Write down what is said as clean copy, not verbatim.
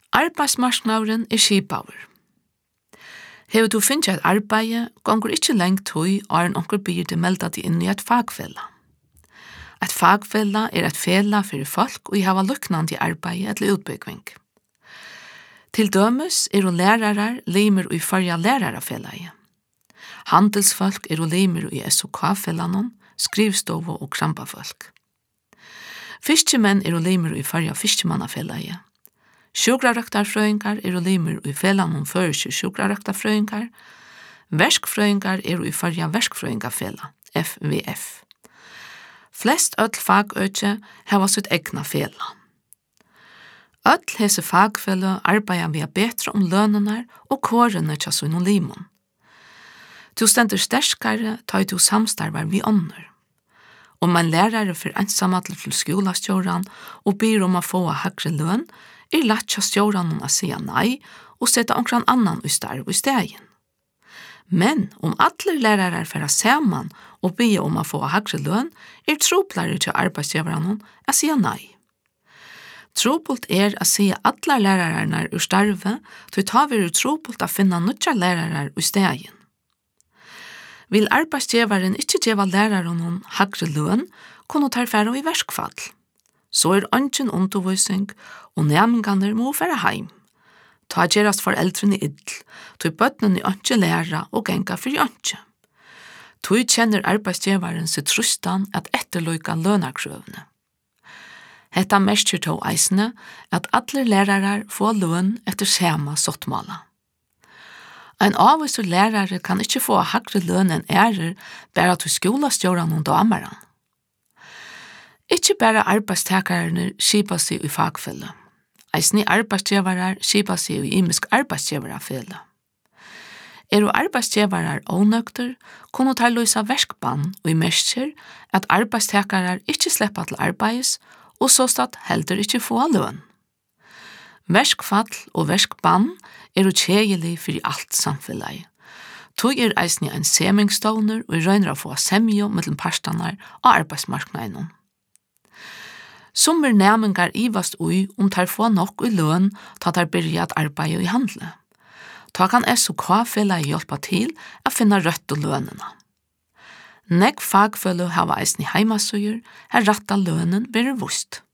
Arbeidsmarknaden skipaver. Hever du finnst et arbeid, gonger ikkje lengt tøy og onker byrde melda deg inn i et fagfella. Et fagfella et fela for folk og hava luknandi arbeid eller utbygging. Til dømes hun lærarar limer i farja lærarafellagi. Handelsfolk limer i SOK-fellanon, skrivstovo og krampafolk. Fiskemenn limer i farja fiskemannafellagi. Sjukrarøktarfrøyngar limer i fellanon føreskje sjukrarøktarfrøyngar. Verskfrøyngar i farja verskfrøyngafella, FVF. Flest öll fagøkje hava sitt egna fela. Öll hese fagfella arbeida via betra lønene og kårene til sånn limon. Du stender sterskare, tar du samstarvar vi ånder. Om man lærere for ensamadler til skolastjåran og ber om å få høgre løn, latja stjåran å si nei og sette omkran annan i starv i stegen. Men om alle lærere for saman og ber om å få høgre løn, troplare til arbeidsgiveren å si nei. Tropult å si alle lærerne ur starve, til ta vi tropult å finne nødja lærere i stegen. Vil arbeidsgiveren ikke gjeva læreren høgre løn, kunne ta færre i verskfall. Så ønsken undervisning, og nærmengene må fære heim. Ta gjerast foreldrene idl, til bøttene ønske lære og genga for ønske. Tog kjenner arbeidsgiveren seg trustan at etterløyka lønarkrøvene. Hetta mestjer tog eisene at alle lærere får løn etter sema sottmala. En avviser lærere kan ikke få høgre løn enn bare til skolastjåran og dameren. Ikke bare arbeidstakerne skipa seg i fagfelle. Eisne arbeidsgivere skipa seg i imisk arbeidsgiverafelle. Du arbeidsgivere ånøkter, kunne ta løsa verskbann og i mestjer at arbeidstakere ikke slipper til arbeids, og så stad heldur ikke få løn. Verskfall og verskbann kjegelig for alt samfellet. Tog eisne en semingståner og røyner å få semjo mellom parstanar og arbeidsmarknaden. Sommer nærmengar ivast ui tar få nok i løn ta tar byrja at arbeide i handle. Ta kan SOK-fella hjelpa til å finne rødt og lønene. Negg fagfølge hava eisne heimasøyer, ratta lønnen blir vust.